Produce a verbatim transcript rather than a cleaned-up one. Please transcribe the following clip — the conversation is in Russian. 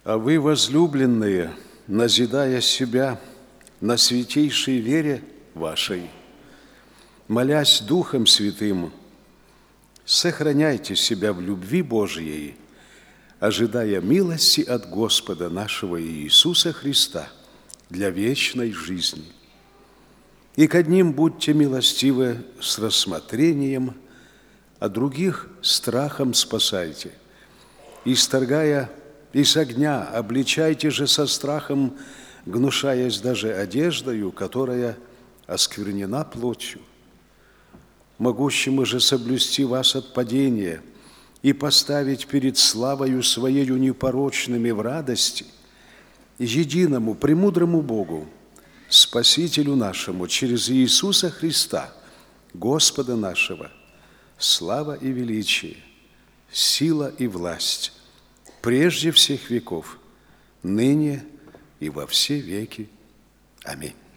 А вы, возлюбленные, назидая себя на святейшей вере вашей, молясь Духом Святым, сохраняйте себя в любви Божьей, ожидая милости от Господа нашего Иисуса Христа для вечной жизни. И к одним будьте милостивы с рассмотрением, а других страхом спасайте. Исторгая из огня, обличайте же со страхом, гнушаясь даже одеждою, которая осквернена плотью. Могущему же соблюсти вас от падения и поставить перед славою Своею непорочными в радости, единому, премудрому Богу, Спасителю нашему, через Иисуса Христа, Господа нашего, слава и величие, сила и власть, прежде всех веков, ныне и во все веки. Аминь.